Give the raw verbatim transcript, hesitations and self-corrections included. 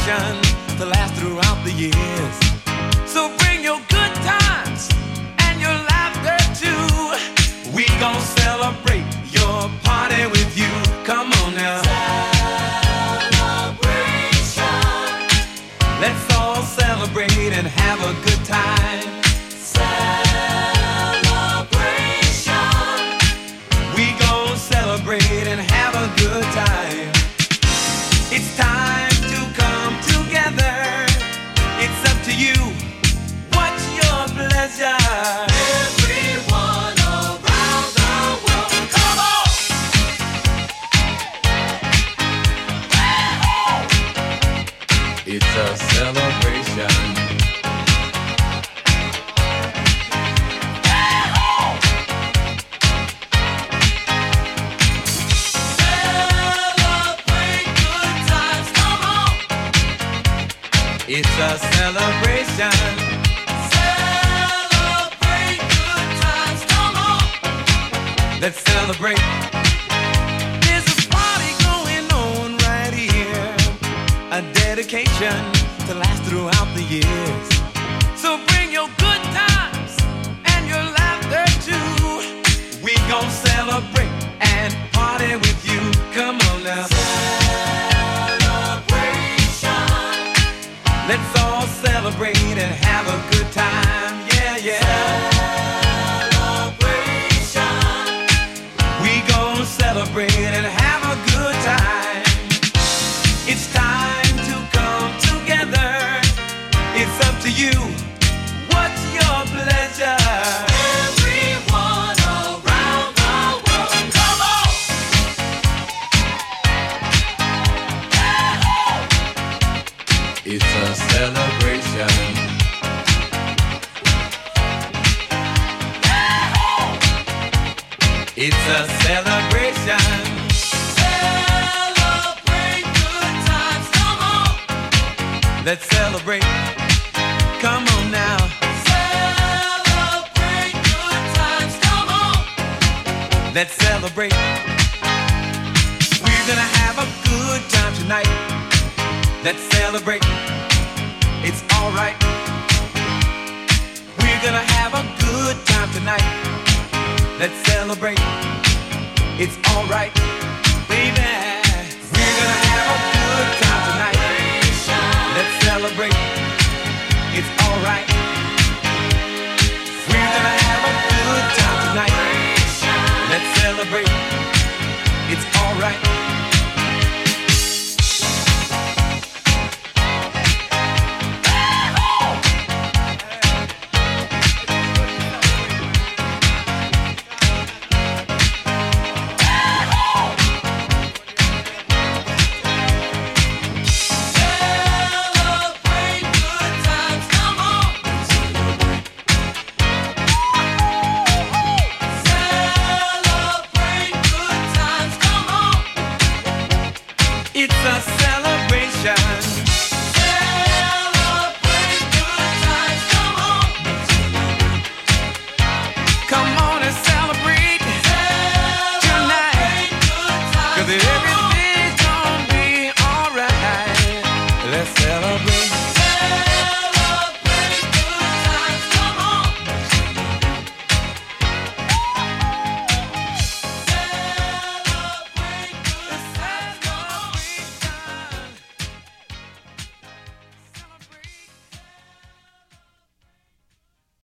celebration to last throughout the years. So bring your good times and your laughter too. We gon' celebrate your party with you. Come on now. Celebration. Let's all celebrate and have a good time. Celebration. We gon' celebrate and have a good time. It's time to come together. It's up to you. What's your pleasure? Everyone around the world, come on! It's a celebration. It's a celebration. Celebrate good times, come on. Let's celebrate. There's a party going on right here. A dedication to last throughout the years. So bring your good times and your laughter too. We gon' celebrate and party with you. Come on now. Let's all celebrate and have a good time, yeah, yeah. Celebration. We gon' celebrate and have a good time. It's time to come together. It's up to you. What's your pleasure? Everyone around the world, come on! It's a celebration. It's a celebration. Celebrate good times, come on. Let's celebrate. Come on now. Celebrate good times, come on. Let's celebrate. We're gonna have a good time tonight. Let's celebrate. It's alright. We're gonna have a good time tonight. Let's celebrate. It's alright, baby. We're gonna have a good time tonight. Let's celebrate. It's alright. We're gonna have a good time tonight. Let's celebrate. It's alright.